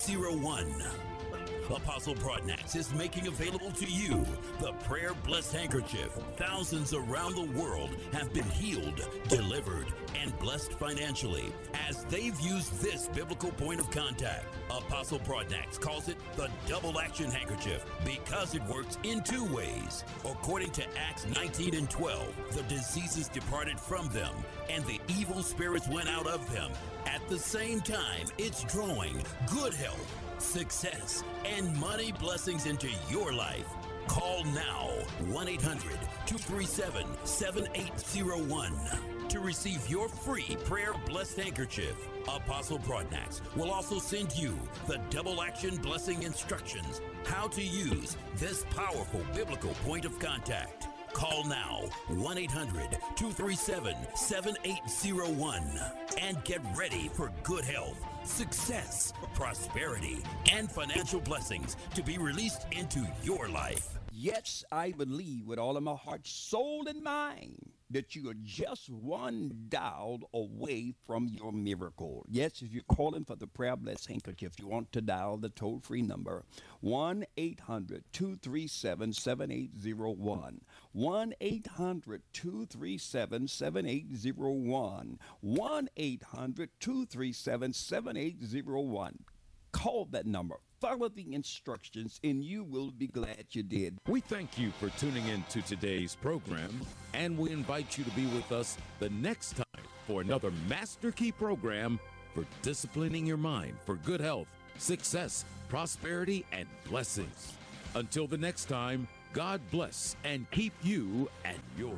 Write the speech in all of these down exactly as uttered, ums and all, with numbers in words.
zero one. Apostle Broadnax is making available to you the Prayer Blessed Handkerchief. Thousands around the world have been healed, delivered, and blessed financially as they've used this biblical point of contact. Apostle Broadnax calls it the double action handkerchief because it works in two ways. According to Acts nineteen and twelve, the diseases departed from them and the evil spirits went out of them. At the same time, it's drawing good health, success, and money blessings into your life. Call now one eight hundred, two three seven, seven eight zero one to receive your free Prayer Blessed Handkerchief. Apostle Broadnax will also send you the double action blessing instructions, how to use this powerful biblical point of contact. Call now one eight hundred, two three seven, seven eight zero one and get ready for good health, success, prosperity, and financial blessings to be released into your life. Yes, I believe with all of my heart, soul, and mind that you are just one dial away from your miracle. Yes, if you're calling for the Prayer Blessed Handkerchief, you want to dial the toll-free number one eight hundred, two three seven, seven eight zero one. one eight hundred, two three seven, seven eight zero one. one eight hundred, two three seven, seven eight zero one. Call that number. Follow the instructions, and you will be glad you did. We thank you for tuning in to today's program, and we invite you to be with us the next time for another Master Key program for disciplining your mind for good health, success, prosperity, and blessings. Until the next time, God bless and keep you and yours.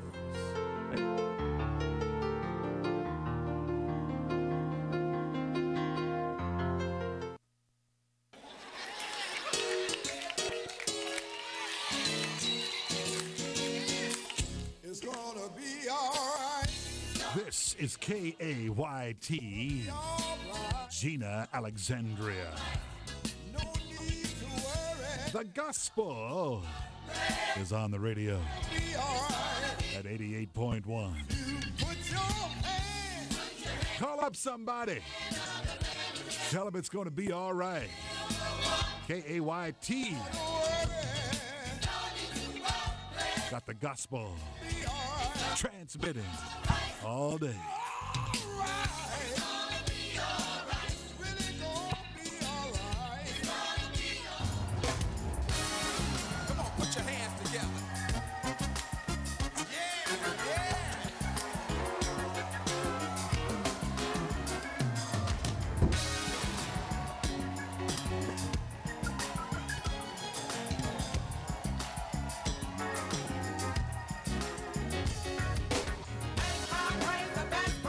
This is K A Y T, Gina Alexandria. The gospel is on the radio at eighty-eight point one. Call up somebody. Tell them it's going to be all right. K A Y T. Got the gospel transmitting all day. Come on, put your hands together. Yeah, yeah. I praise the best.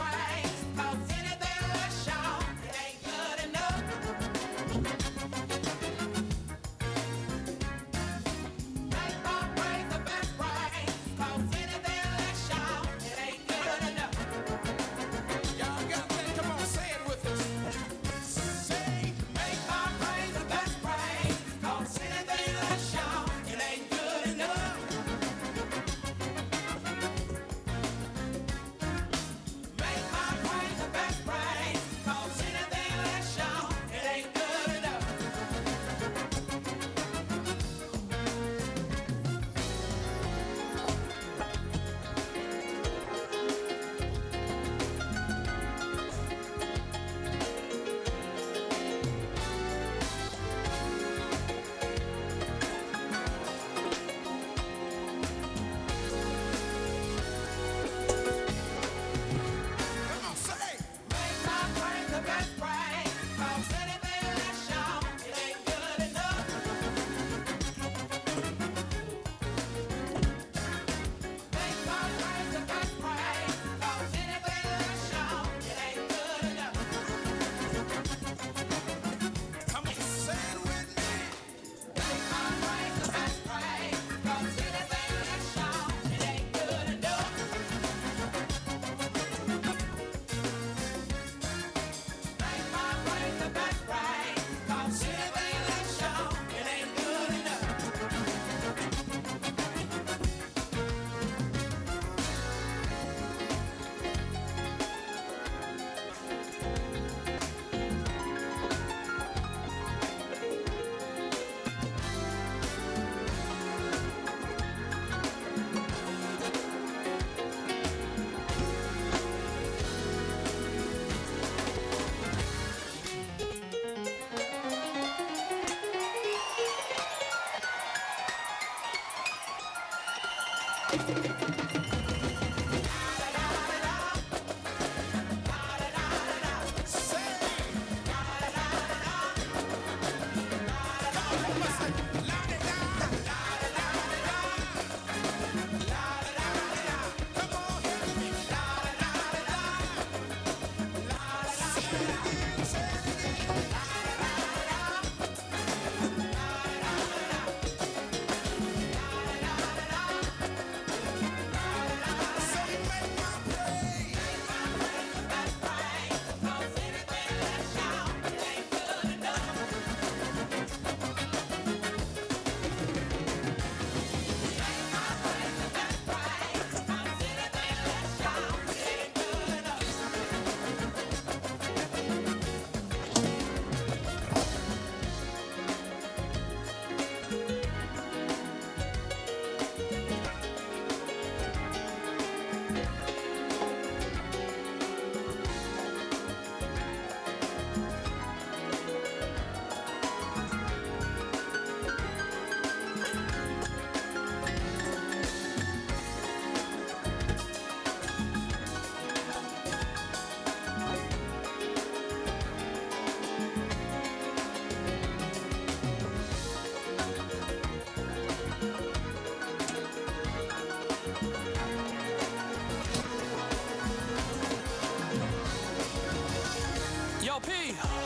Yo, P.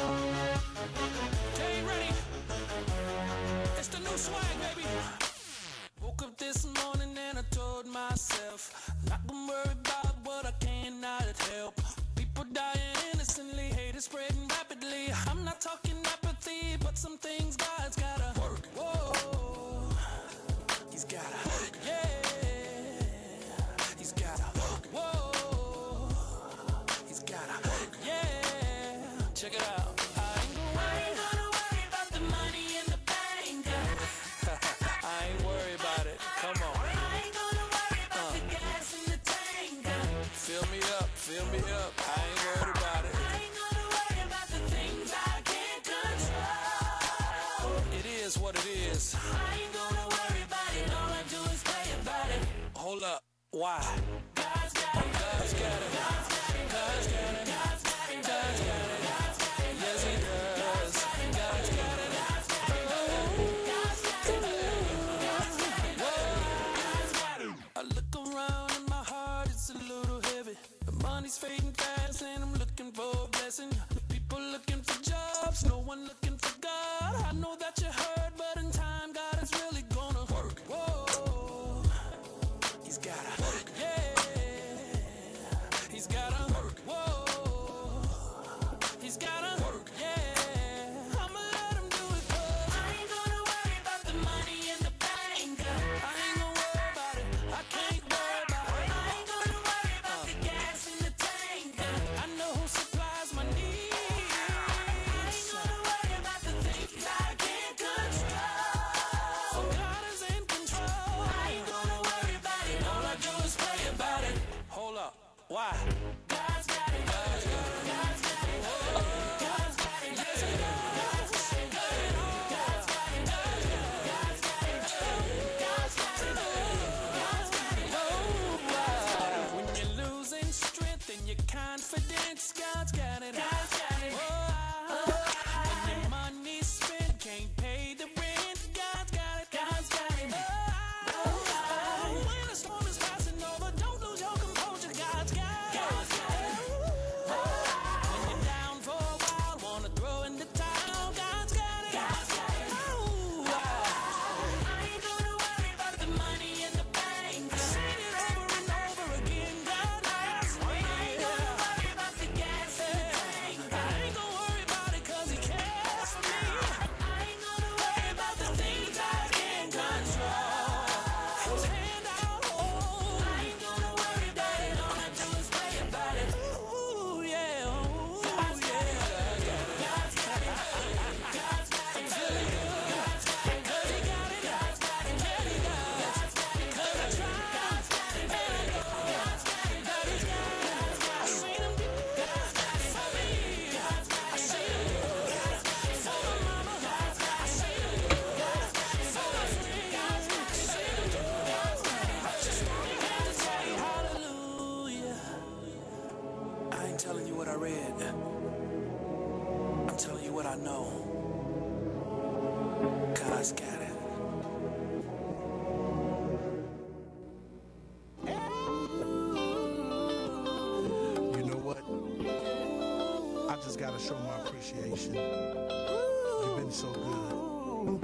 Game ready. It's the new swag, baby. Woke up this morning and I told myself, not gonna worry about what I cannot help. People dying innocently, hate is spreading rapidly. I'm not talking apathy, but some things God's gotta work. Whoa, he's gotta work. Yeah, he's gotta work. Whoa, he's gotta work. Yeah, check it out. I ain't gonna worry, I ain't gonna worry about the money in the bank. I ain't worried about it. Come on. I ain't gonna worry about uh. the gas in the tank. Fill me up, fill me up. I ain't worried about it. I ain't gonna worry about the things I can't control. It is what it is. I ain't gonna worry about it. All I do is pray about it. Hold up. Why? God's got it. God's got it. God's got it. God's got it. God's got it. God's got it. God's got it. Yes, he does. God's got it. God's got it. God's got it. God's got it. God's got it. I look around and my heart is a little heavy. The money's fading fast and I'm looking for a blessing. People looking for jobs, no one looking for God. I know that you heard, but in time God is really gonna work. Whoa, he's gotta work. Yeah, he's gotta work. Whoa, he's gotta work. Yeah, I'ma let him do it. Cause I ain't gonna worry about the money in the bank. I ain't gonna worry about it. I can't worry about it. I ain't gonna worry about the gas in the tank. I know who supplies my needs. I ain't gonna worry about the things I can't God's got it. You know what? I just gotta show my appreciation. You've been so good.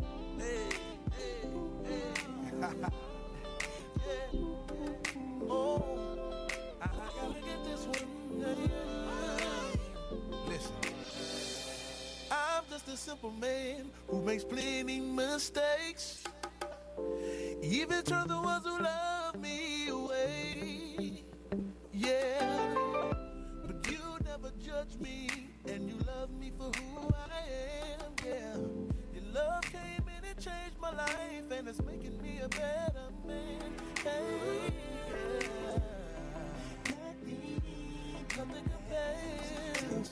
Oh, I gotta get this one. Listen, I'm just a simple man who makes plenty mistakes. Even turn the ones who love me away. Yeah, but you never judge me, and you love me for who I am. Yeah, your love came in and changed my life, and it's making me a better man. Hey, yeah. Nothing compares.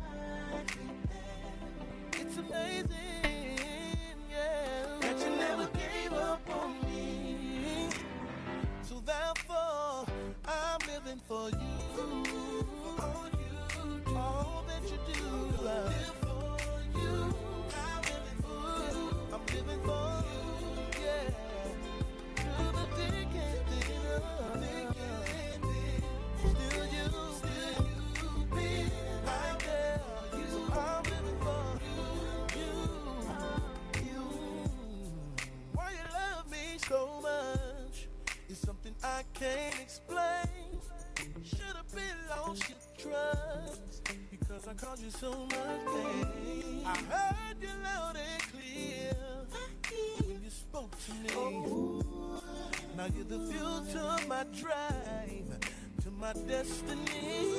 It's amazing, yeah, that you never gave up on me. So therefore, I'm living for you. For you, all that you do. I live for you. I'm living for you. I'm living for you, yeah. Through the thick and thin, still you, still you, be right there. You, I'm living for you, you, you. Why you love me so much is something I can't explain. Should've been lost your trust because I caused you so much pain. I heard you loud and clear when you spoke to me. Oh, now you're the fuel to my drive, to my destiny.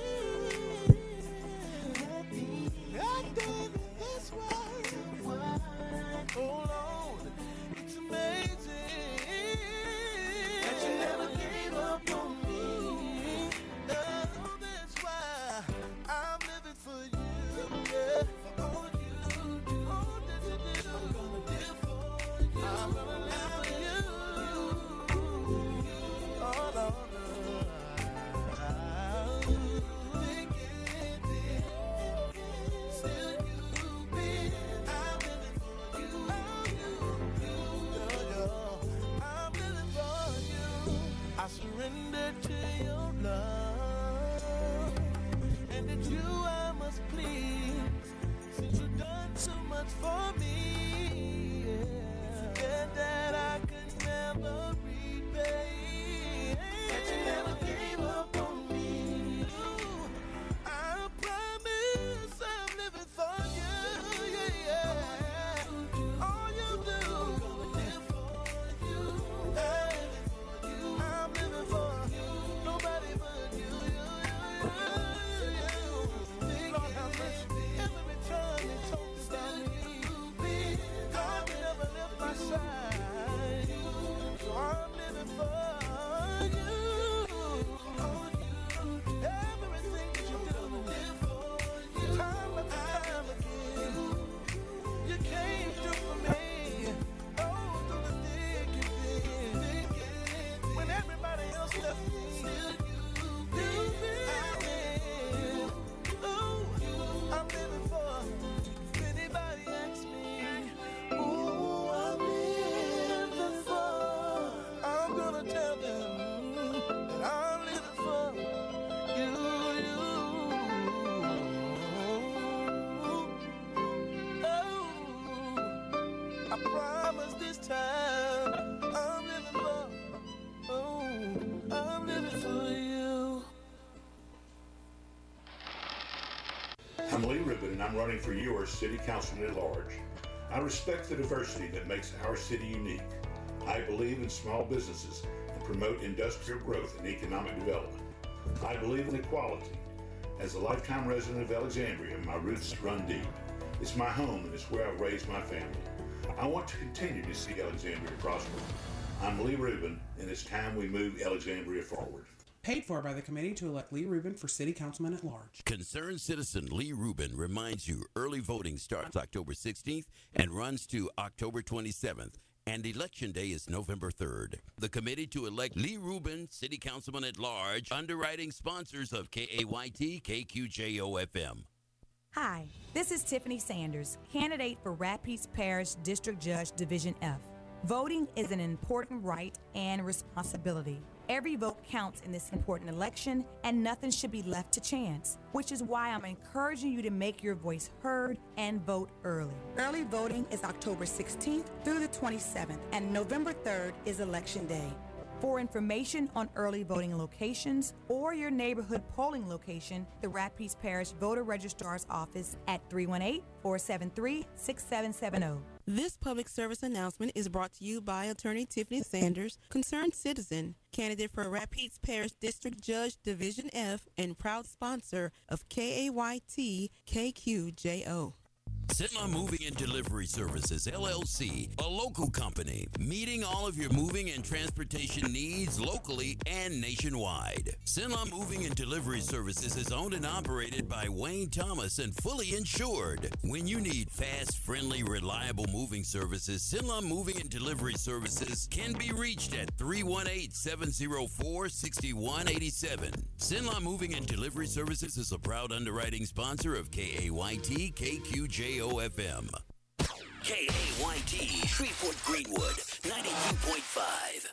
I did this way. Hold on, it's amazing that you never gave up on me. No, that's why I'm living for you. Yeah, for all you do, all that you do. I'm gonna live for you. I'm gonna live for you. All over. I surrender to your love, and it's you I must please, since you've done so much for me. Yeah. Forget that I could never repay, that you never gave up on me. I promise I'm living for you. Yeah, yeah. All you do, I'm gonna live for you. Hey. I'm living for you, nobody but you, you, you, you, you. Lord have mercy. Every time you talk about me, God never left my side. So I'm living for you. Everything that you do, time after time again, you came through for me. Oh, through the thick and thin. When everybody else left me, still you, baby. Oh, I'm living for. If anybody asks me, who I'm living for, I'm gonna tell them that I'm living for you, you. Oh, I promise this time I'm living for. Oh, I'm living for you. I'm Lee Rubin, and I'm running for your city councilman at large. I respect the diversity that makes our city unique. I believe in small businesses and promote industrial growth and economic development. I believe in equality. As a lifetime resident of Alexandria, my roots run deep. It's my home and it's where I've raised my family. I want to continue to see Alexandria prosper. I'm Lee Rubin, and it's time we move Alexandria forward. Paid for by the committee to elect Lee Rubin for city councilman at large. Concerned citizen Lee Rubin reminds you early voting starts October sixteenth and runs to October twenty-seventh. And Election Day is November third. The committee to elect Lee Rubin, city councilman at large, underwriting sponsors of K A Y T K Q J O F M. Hi, this is Tiffany Sanders, candidate for Rapides Parish District Judge Division F. Voting is an important right and responsibility. Every vote counts in this important election, and nothing should be left to chance, which is why I'm encouraging you to make your voice heard and vote early. Early voting is October sixteenth through the twenty-seventh, and November third is Election Day. For information on early voting locations or your neighborhood polling location, the Rapides Parish Voter Registrar's Office at three one eight, four seven three, six seven seven zero. This public service announcement is brought to you by Attorney Tiffany Sanders, concerned citizen, candidate for Rapides Parish District Judge Division F, and proud sponsor of K A Y T K Q J O. Sinla Moving and Delivery Services, L L C, a local company, meeting all of your moving and transportation needs locally and nationwide. Sinla Moving and Delivery Services is owned and operated by Wayne Thomas and fully insured. When you need fast, friendly, reliable moving services, Sinla Moving and Delivery Services can be reached at three one eight, seven zero four, six one eight seven. Sinla Moving and Delivery Services is a proud underwriting sponsor of K A Y T K Q J O F M. K A Y T, Shreveport Greenwood, ninety-two point five.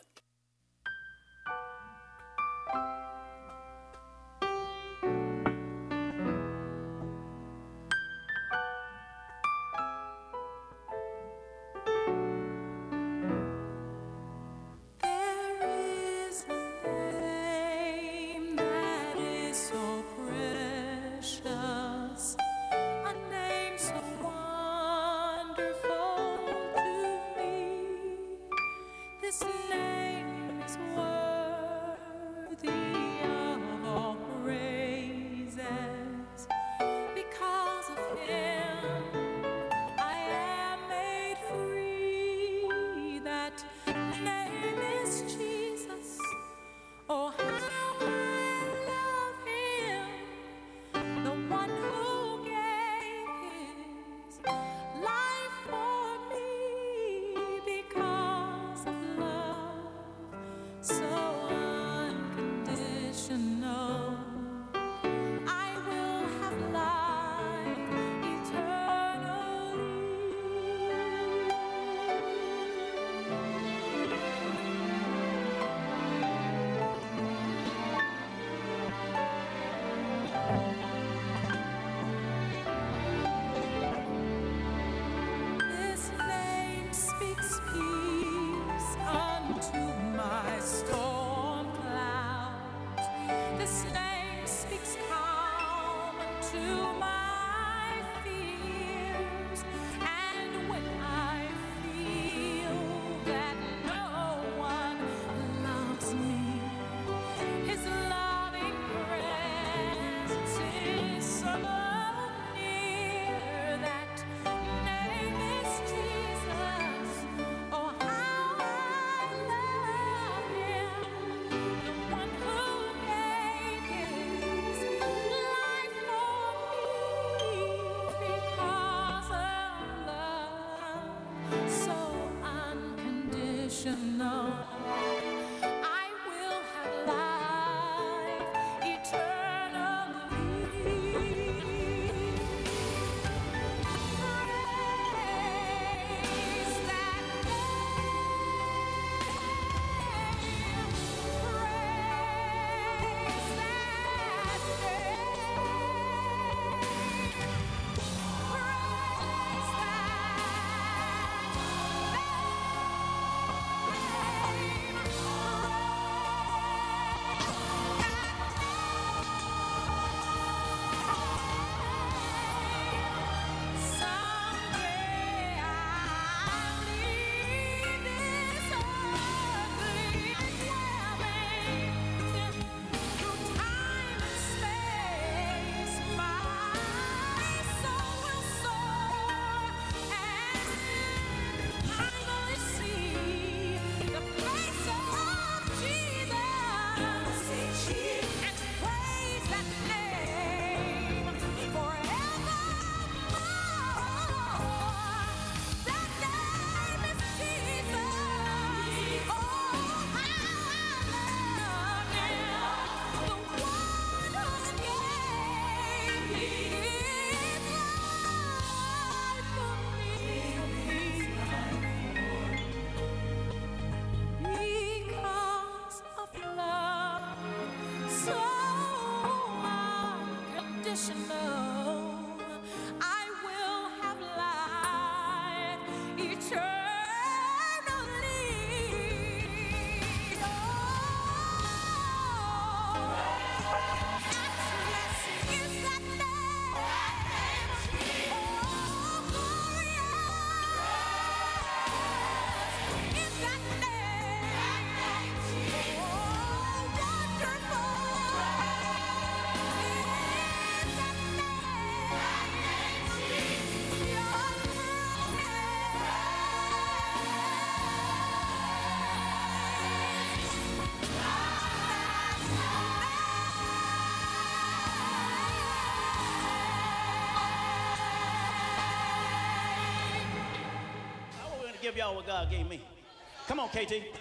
give y'all what God gave me. Come on, K T.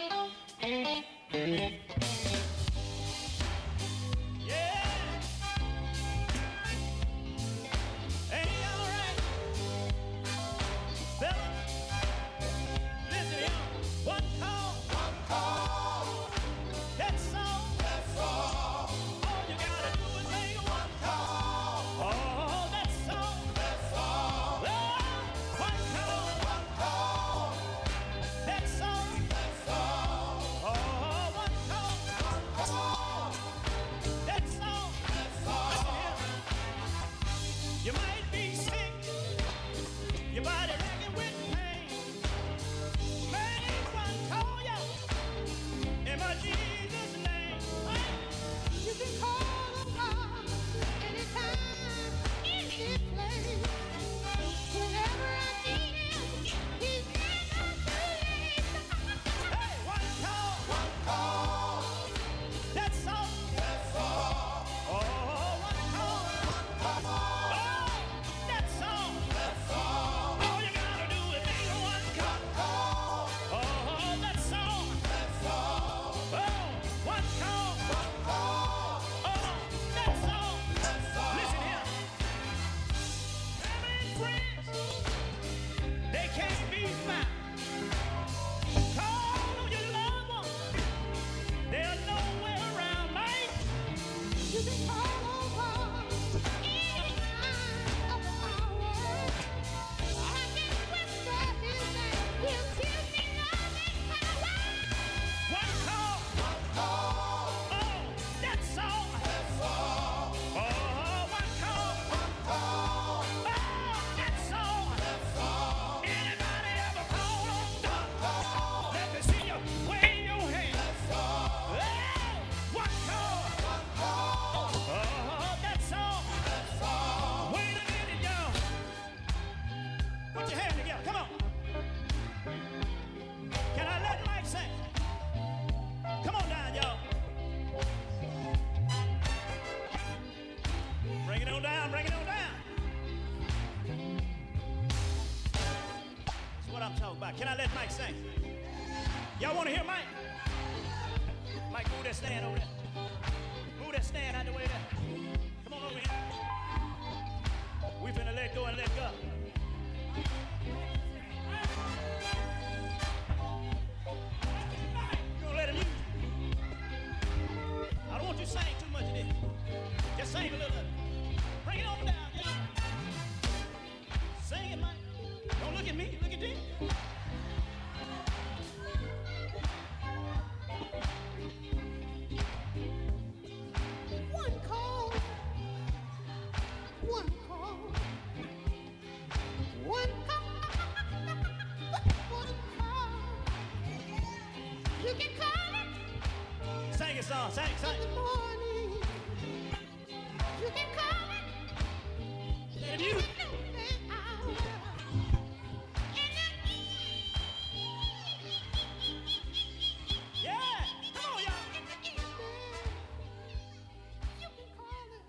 Yeah. Ain't he all right? Fella, listen here. One call. One call. That's all. That's all. All you gotta do is make one call. Oh, that's all. That's all. Oh, one call. One call. That's all. That's all. Oh, one call. One call. That's all. That's all. You might be sick. Your body racking with pain. Make one call ya. In my Jesus' name. You can call on God anytime, any place. Whenever I need him, he's never too late. Hey, one call. One call. That's all. That's all. Oh, one call. One call. Oh, that's all. That's all. All you gotta do is make one call. Oh, that's all. That's all. Oh, one call. One call. Oh, that's all. That's all. Listen here. Family and friends, they can't be found. Call on your loved ones. They're nowhere around, mate. You can call on God any time of the hour. I can whisper his name. He'll give me loving power. One call. One call. Oh, that's all. That's all. Oh, one call. One call. Oh, that's all. That's all. Anybody ever call on God? Let me see you wave your hand. That's all. Oh, one call. One call. Oh, that's all. That's all. Wait a minute, y'all. Put your hand together. Come on. Can I let Mike sing? Come on down, y'all. Bring it on down, bring it on down. That's what I'm talking about. Can I let Mike sing? Y'all want to hear Mike? Mike, move that stand over there. Move that stand out the way there. Come on over here. We finna let go and let go. You gonna let him use you? I don't want you to sing too much of this. Just sing a little of it. Bring it on down, y'all. Sing it, Mike. Don't look at me, look at them. One call. One call. One call. One call. You can call it. Sing a song, sing, sing. In the morning. You can call it. Let him use it. Yeah, come on, y'all. You can call it.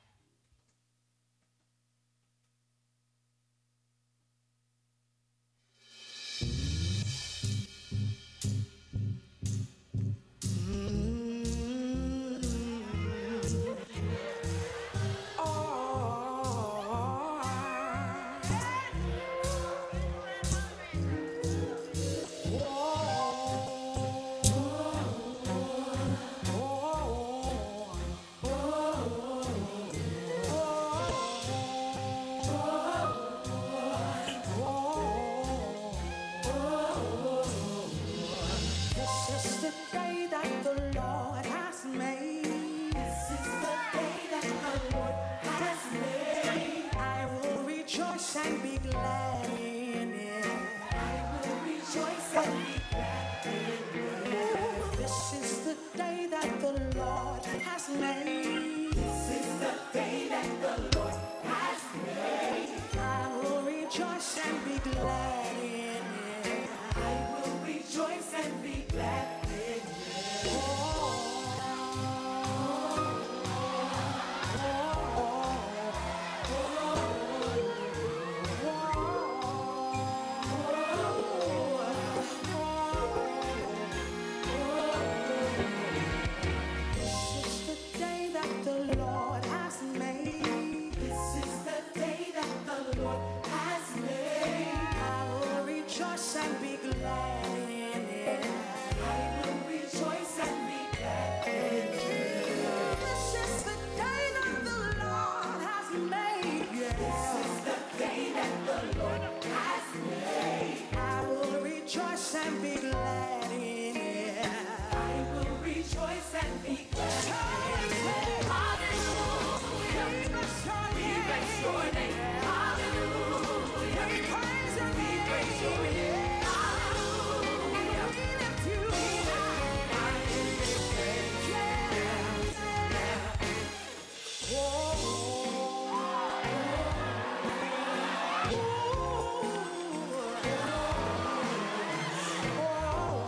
This is the day that the Lord has made. This is the day that the Lord has made. I will rejoice and be glad in it. I will rejoice and be glad in it. This is the day that the Lord has made. This is the day that the Lord has made. I will rejoice and be glad in it. I will rejoice and be glad in it. Oh, rejoice and be glad in it. I will rejoice and be glad in it. This is the day that the Lord has made. Yeah. This is the day that the Lord has made. I will rejoice and be glad in it. I will rejoice and be glad in it. Hallelujah. We bless your name. We bless your name. Hallelujah. We praise your name. We praise your name. Hallelujah. We lift you high. Yeah, yeah. Oh, oh, oh.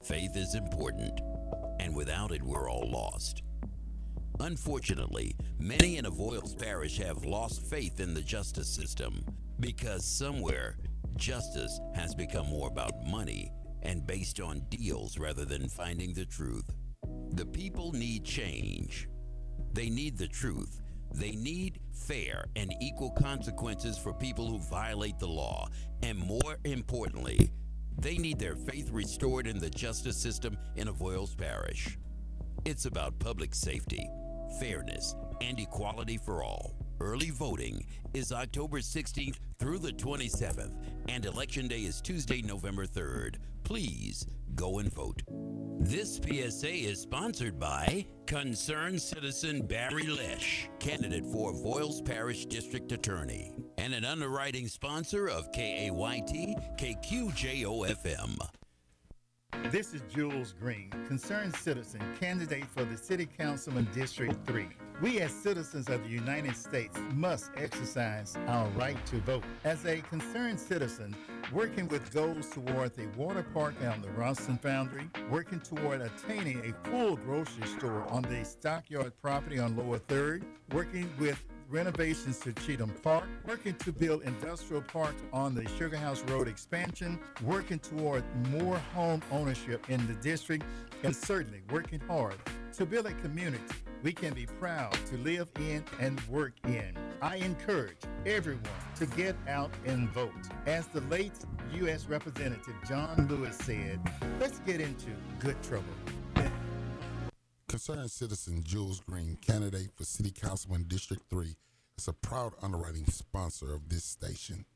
Faith is important, and without it, we're all lost. Unfortunately, many in Avoyles Parish have lost faith in the justice system because somewhere justice has become more about money and based on deals rather than finding the truth. The people need change. They need the truth. They need fair and equal consequences for people who violate the law. And more importantly, they need their faith restored in the justice system in Avoyles Parish. It's about public safety, fairness, and equality for all. Early voting is October sixteenth through the twenty-seventh, and Election Day is Tuesday, November third. Please go and vote. This P S A is sponsored by Concerned Citizen Barry Lesh, candidate for Avoyles Parish District Attorney, and an underwriting sponsor of K A Y T K Q J O F M. This is Jules Green, concerned citizen, candidate for the City Councilman District three. We as citizens of the United States must exercise our right to vote. As a concerned citizen, working with goals toward a water park on the Ralston Foundry, working toward attaining a full grocery store on the Stockyard property on Lower third, working with renovations to Cheatham Park, working to build industrial parks on the Sugar House Road expansion, working toward more home ownership in the district, and certainly working hard to build a community we can be proud to live in and work in. I encourage everyone to get out and vote. As the late U S Representative John Lewis said, let's get into good trouble. Concerned citizen Jules Green, candidate for City Councilman District three, is a proud underwriting sponsor of this station.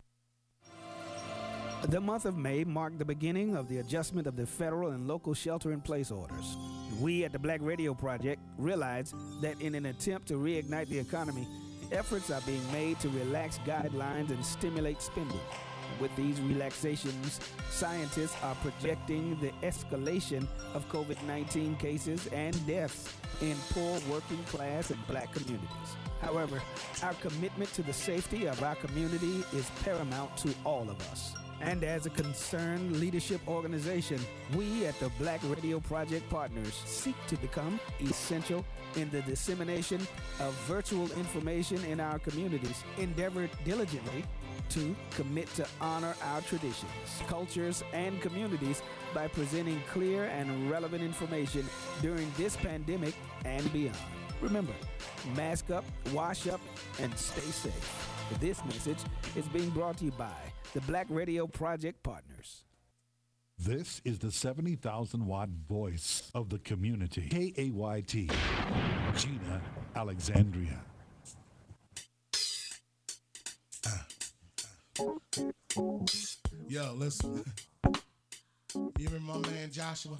The month of May marked the beginning of the adjustment of the federal and local shelter-in-place orders. We at the Black Radio Project realize that in an attempt to reignite the economy, efforts are being made to relax guidelines and stimulate spending. With these relaxations, scientists are projecting the escalation of COVID nineteen cases and deaths in poor working class and black communities. However, our commitment to the safety of our community is paramount to all of us. And as a concerned leadership organization, we at the Black Radio Project Partners seek to become essential in the dissemination of virtual information in our communities, endeavor diligently to commit to honor our traditions, cultures, and communities by presenting clear and relevant information during this pandemic and beyond. Remember, mask up, wash up, and stay safe. This message is being brought to you by the Black Radio Project Partners. This is the seventy thousand watt voice of the community. K A Y T, Gina Alexandria. Yo, listen. You remember my man Joshua?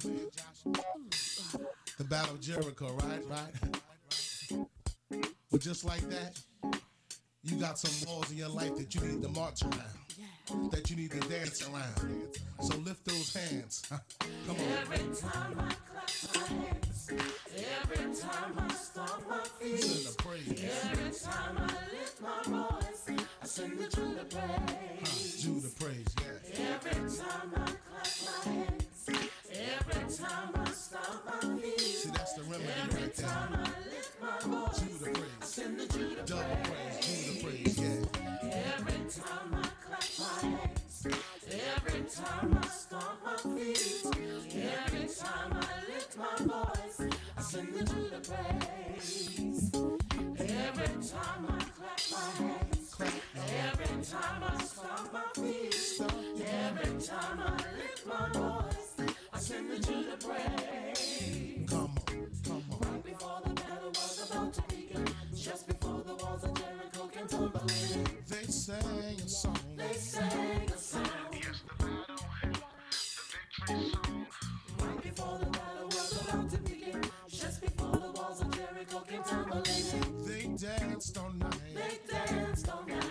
The Battle of Jericho, right? Right? But just like that, you got some walls in your life that you need to march around, that you need to dance around. So lift those hands. Come on. Every time I clap my hands, every time I stomp my feet, Sing the praise. every time I lift my voice, I sing the Judah praise. Judah praise, yeah. Every time I clap my hands, every time I stomp my feet, See, that's the remedy every right time there. I lift my voice, Judah I praise. sing the Judah Double praise, Judah praise, yeah. Every time I clap my hands, every time I stomp my feet, every time I lift my voice, I sing the Judah praise. Every time I clap my hands, every time I stomp my feet, every time I lift my voice, I sing the Judah praise. Come on, come on. Right before the battle was about to begin, just before the walls of Jericho came tumbling, They sang a song. they sang a song. Right before the battle was about to begin, just before the walls of Jericho came tumbling, They danced all night. they danced all night.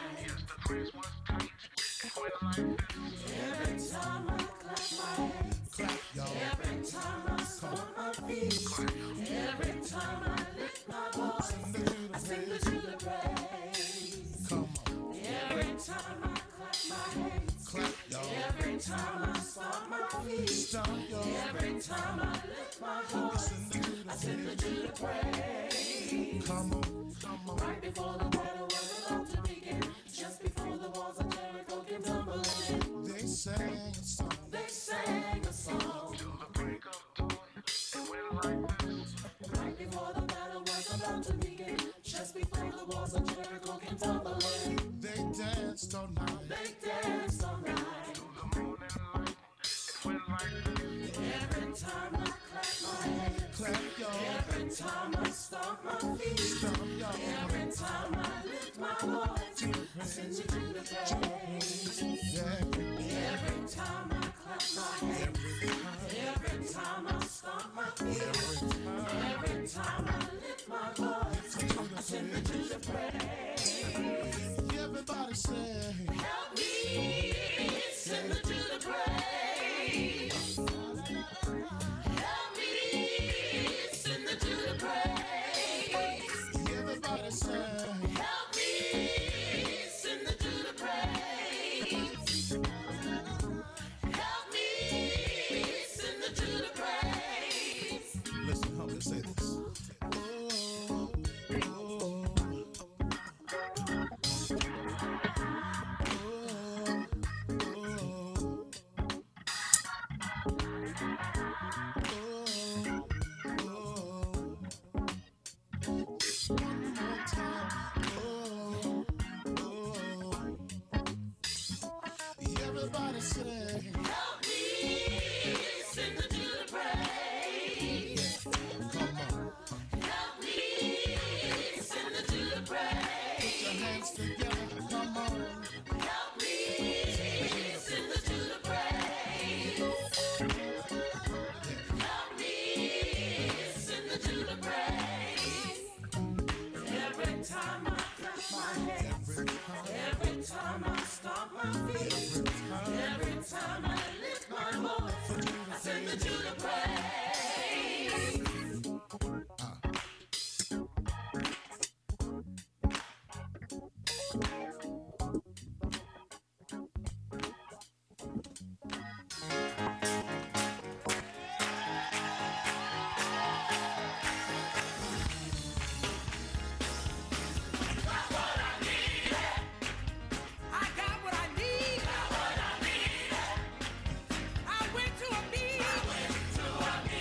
Every time I clap my hands, Clap, y'all. every time I stomp my feet, every time I lift my voice, I sing the Judah praise. Come on. Every time I clap my hands, Clap, y'all. every time I stomp my feet, feet. Stomp your Every time I lift my voice, I send the Judah praise. Come on, come on. Right before the battle was about to begin, just before the walls of Jericho came tumbling in, They sang a song. they sang a song. Right before the battle was about to begin, just before the walls of Jericho came tumbling in, They danced all night. they danced all night. Every time I clap my hands, Clap your every time I stomp my feet, stomp your every time I lift my voice, I send you to the praise. yeah. Every time I clap my hands, every time I stomp my feet, every time I lift my voice, I send you to the praise. Everybody say, Help me send the to the praise. Help me send the to the praise. everybody say, Help me send the to the praise. Help me send the to the praise. listen, help me say this. Oh, oh, one more time. Oh, oh. Everybody say, Help me send the to the praise. come on. Help me send the to the praise. Put your hands together. Come on. Help me send the to the praise. Help me send the to the praise. Every time I clap my hands, every time I stomp my feet, every time I lift my voice, I send the to the praise. I got what I need. I went to a meeting.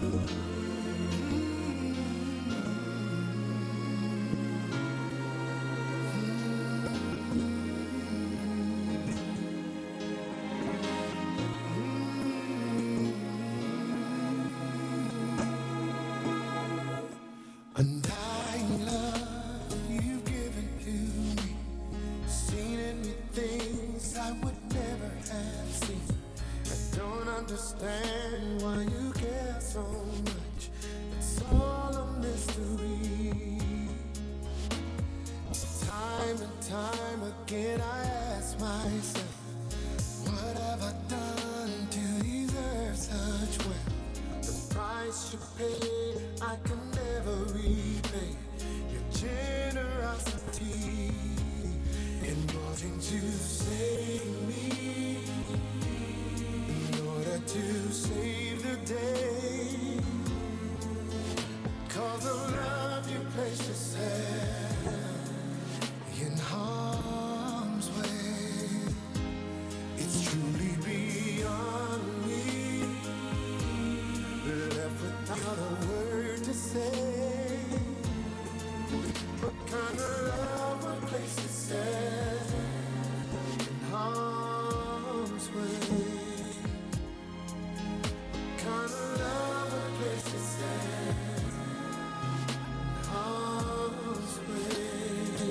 Undying love you've given to me, seen in me things I would never have seen. I don't understand why you care so much. It's all a mystery. Time and time again I ask myself, what have I done to deserve such wealth? The price you pay I can never repay. Your generosity in wanting to save me, in order to save the day. Cause of love you place yourself in harm's way. It's truly beyond me, left without a word to say. What kind of love would place itself in harm's way? What kind of love would place itself in harm's way?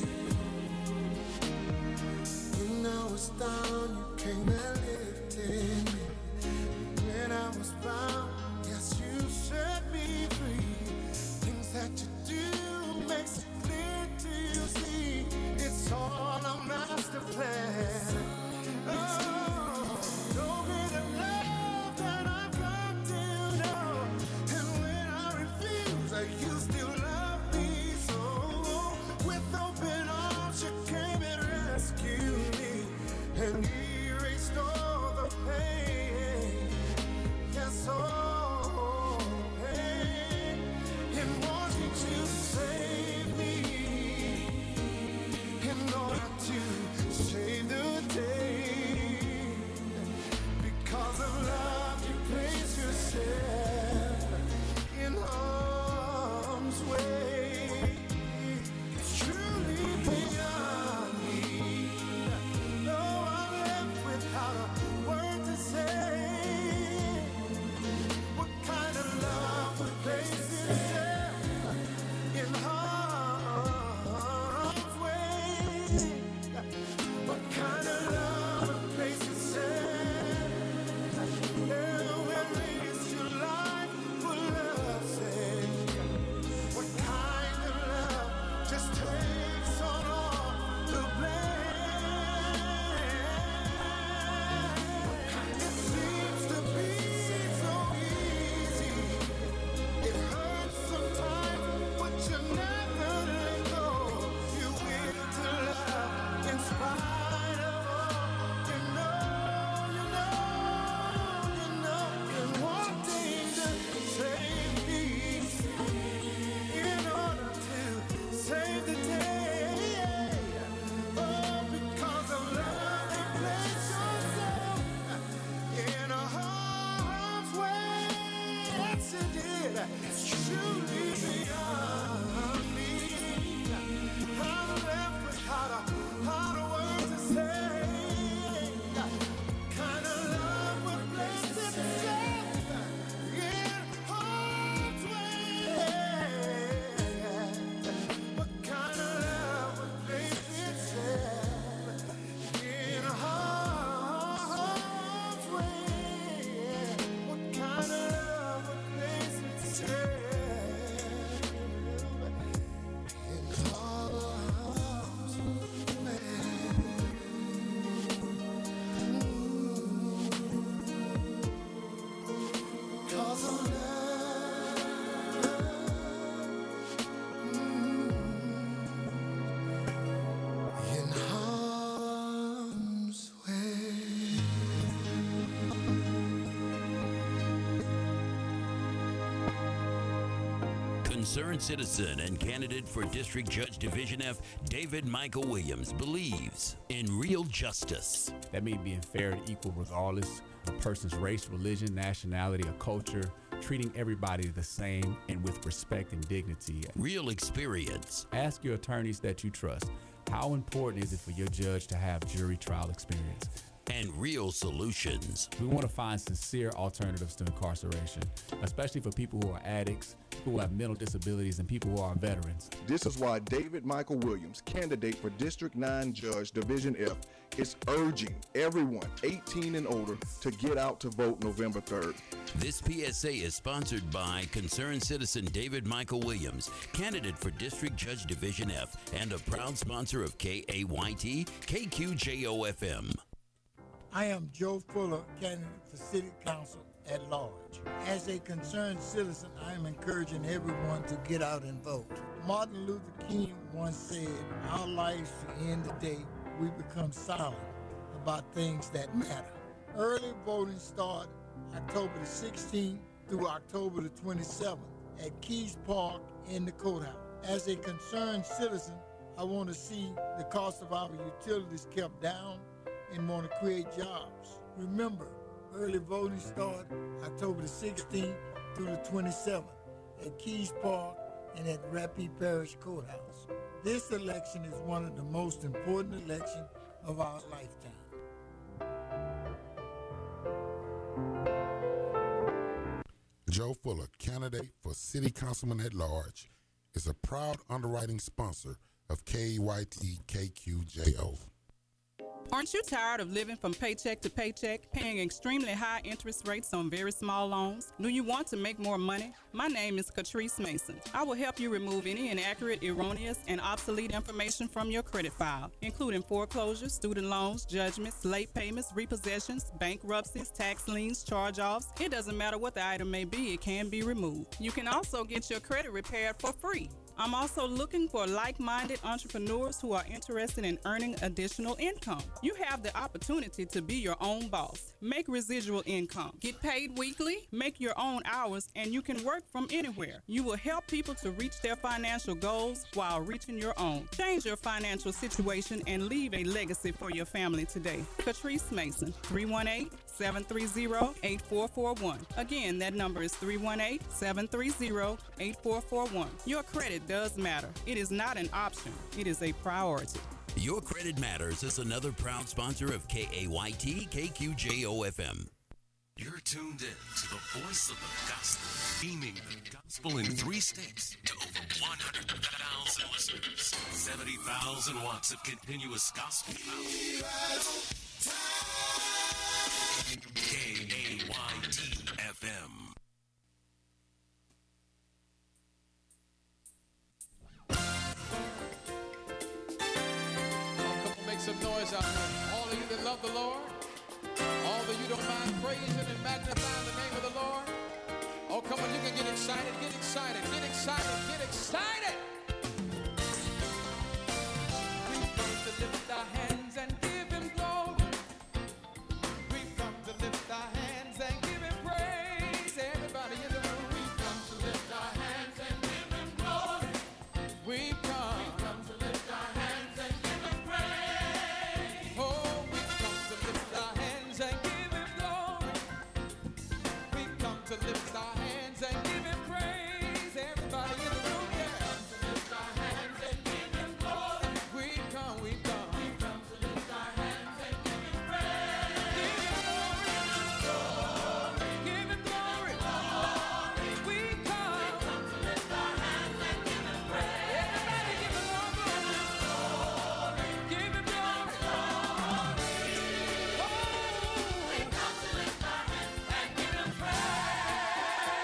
When I was down, you came and lifted me. When I was bound, yes, you set me free. Things that you do makes it clear to you, see. It's all a master plan. Oh, no greater love than I've got to know. And when I refuse, you still love me so. With open arms, you came and rescued me and erased all the pain. Yes, all the pain in wanting to save me, in order to save the day. Because of love, you place yourself in harm's way. It's truly beyond me. No, I'm left without a word to say. What kind of love would place itself in harm's way? What kind of love would place itself? Yeah, where is your life for love's sake? What kind of love just takes on all the blame? It seems to be so easy. It hurts sometimes, but you never let go. You will to love in spite of all. You know, you know, you know, you're wanting to save me in order to save the day. Oh, because of love, you place yourself in a harm's way. Yes, it did. It's truly beyond me. I'm left without a, without a word to say. Kind of love would place itself in harm's way. What kind of love would place itself in harm's way? What kind of love would place itself in harm's way? Cause of love, in harm's way. Concerned citizen and candidate for District Judge Division F, David Michael Williams, believes in real justice. That means being fair and equal regardless of a person's race, religion, nationality, or culture, treating everybody the same and with respect and dignity. Real experience. Ask your attorneys that you trust. How important is it for your judge to have jury trial experience? And real solutions. We want to find sincere alternatives to incarceration, especially for people who are addicts, who have mental disabilities, and people who are veterans. This is why David Michael Williams, candidate for District nine Judge Division F, is urging everyone eighteen and older to get out to vote November third. This P S A is sponsored by concerned citizen David Michael Williams, candidate for District Judge Division F, and a proud sponsor of K A Y T, K Q J O F M. I am Joe Fuller, candidate for City Council at large. As a concerned citizen, I am encouraging everyone to get out and vote. Martin Luther King once said, our lives to end the day we become silent about things that matter. Early voting starts October the sixteenth through October the twenty-seventh at Keys Park in the courthouse. As a concerned citizen, I want to see the cost of our utilities kept down and want to create jobs. Remember, early voting starts October the sixteenth through the twenty-seventh at Keys Park and at Rapid Parish Courthouse. This election is one of the most important elections of our lifetime. Joe Fuller, candidate for City Councilman at Large, is a proud underwriting sponsor of K A Y T K Q J O. Aren't you tired of living from paycheck to paycheck, paying extremely high interest rates on very small loans? Do you want to make more money? My name is Catrice Mason. I will help you remove any inaccurate, erroneous, and obsolete information from your credit file, including foreclosures, student loans, judgments, late payments, repossessions, bankruptcies, tax liens, charge-offs. It doesn't matter what the item may be, it can be removed. You can also get your credit repaired for free. I'm also looking for like-minded entrepreneurs who are interested in earning additional income. You have the opportunity to be your own boss. Make residual income. Get paid weekly, make your own hours, and you can work from anywhere. You will help people to reach their financial goals while reaching your own. Change your financial situation and leave a legacy for your family today. Catrice Mason, three one eight, seven three zero, eight four four one. Again, that number is three one eight, seven three zero, eight four four one. Your credit does matter. It is not an option. It is a priority. Your Credit Matters is another proud sponsor of K A Y T K Q J O F M. You're tuned in to the voice of the gospel, beaming the gospel in three states to over one hundred thousand listeners. seventy thousand watts of continuous gospel power. K A Y T F M. Make some noise out there. All of you that love the Lord, all of you don't mind praising and magnifying the name of the Lord. Oh, come on, you can get excited, get excited, get excited, get excited. We've come to lift our hands and give him glory. We've come to lift our hands and give him praise. Everybody in the room, we've come to lift our hands and give him glory. We've come. We've come to lift our hands and give him praise. Oh, we've come to lift our hands and give him glory. We've come to lift our hands and give him praise. Everybody in the room, yeah. We've come to lift our hands and give him glory. We've come, we've come. We've come to lift our hands and give him praise. Give him glory. Give him glory. We've come. We've come to lift our hands and give him praise. Everybody give him glory. Give him glory. Oh, we've come to lift our hands and give him praise.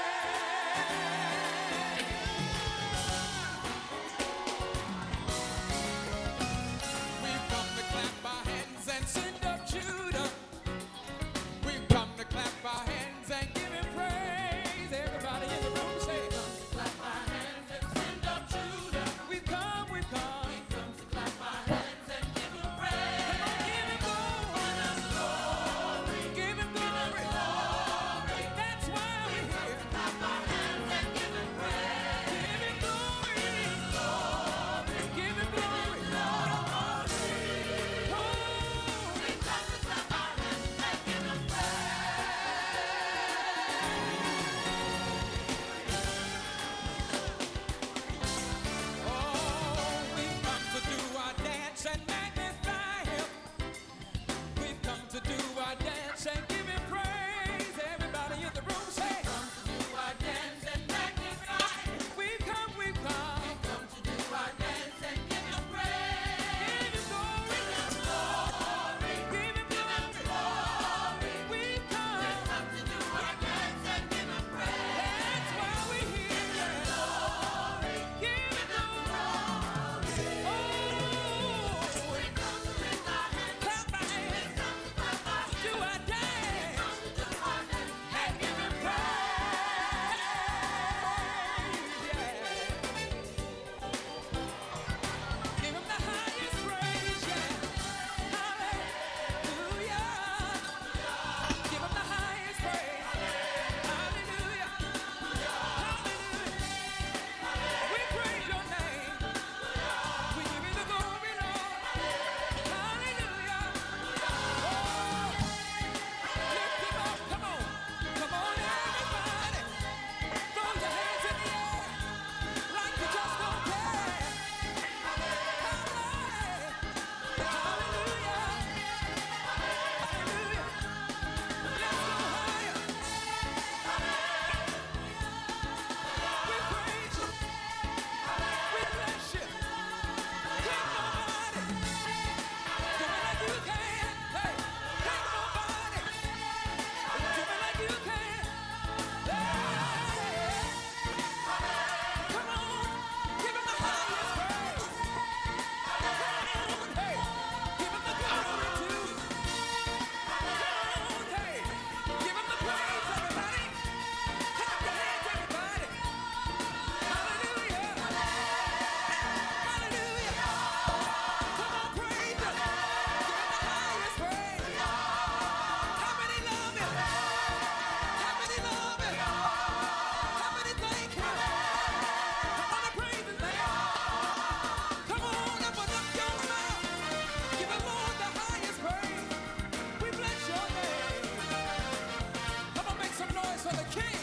voice for the king.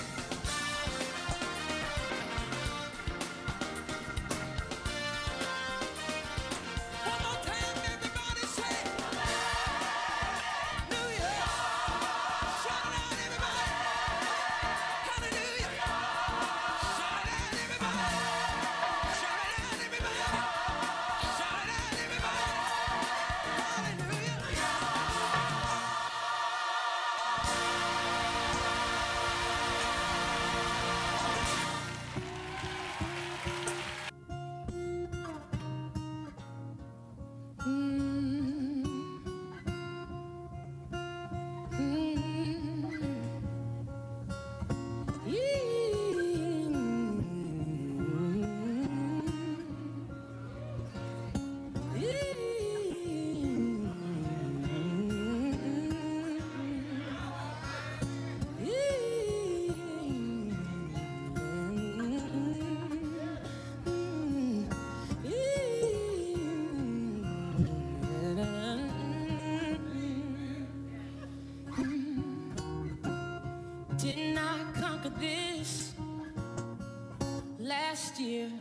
One more time, everybody say hallelujah. Shout it out, everybody. Hallelujah. Shout it out, everybody. Shout it out, everybody. Shout it out, everybody. Hallelujah. Didn't I conquer this last year?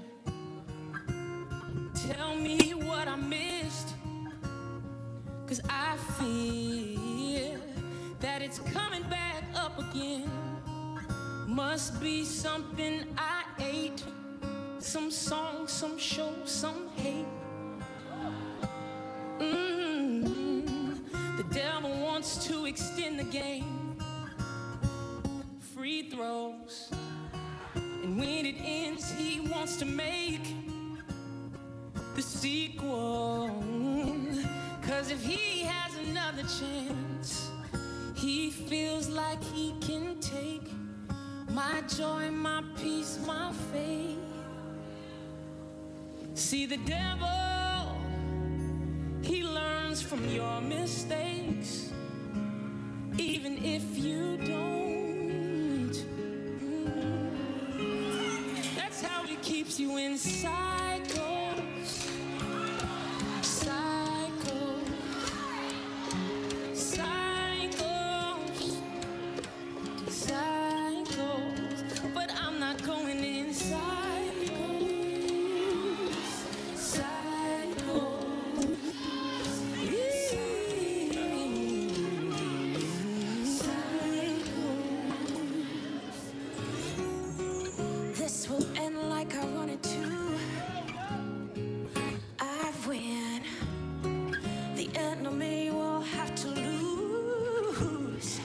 Tell me what I missed, 'cause I fear that it's coming back up again. Must be something I ate, some song, some show, some hate. Mm, the devil wants to extend the game. Free throws, and when it ends, he wants to make the sequel. 'Cause if he has another chance, he feels like he can take my joy, my peace, my faith. See, the devil, he learns from your mistakes, even if you don't. That's how he keeps you in cycles, cycles, cycles, cycles. But I'm not going in cycles, cycles, cycles. This will end like I wanted to. I win. The enemy will have to lose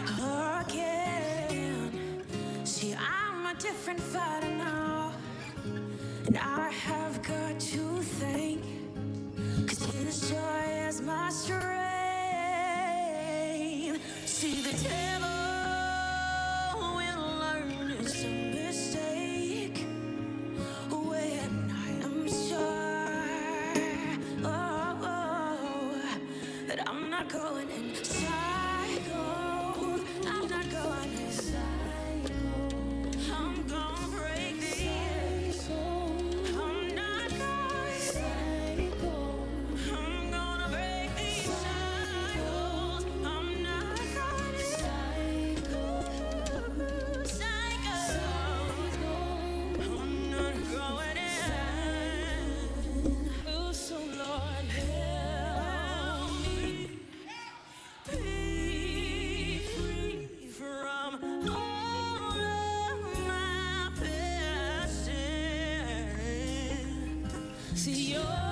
again. See, I'm a different fighter now, and I have got to thank, 'cause his joy is my strength. See, the devil will learn it's a mistake when I am sure, oh, oh, that I'm not going in cycles. I'm not going in cycles. I'm gonna break these. I'm not going cycles. I'm gonna break these cycles. I'm not going cycles. Cycles. I'm not going in. Oh, so Lord, help me be free from all of my passion. See, your